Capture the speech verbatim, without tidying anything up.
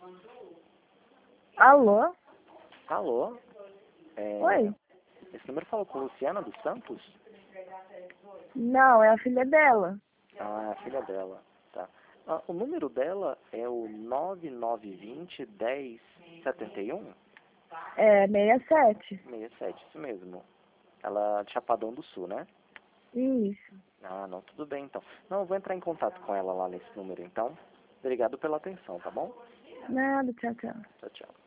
Alô? Alô? É, Oi? esse número falou com Luciana dos Santos? Não, é a filha dela. Ah, a filha dela. Tá. Ah, o número dela é o nove nove dois zero, dez setenta e um? É sessenta e sete. sessenta e sete, isso mesmo. Ela é de Chapadão do Sul, né? Isso. Ah, não, tudo bem então. Não, eu vou entrar em contato com ela lá nesse número então. Obrigado pela atenção, tá bom? Nada, tchau, tchau. Tchau, tchau.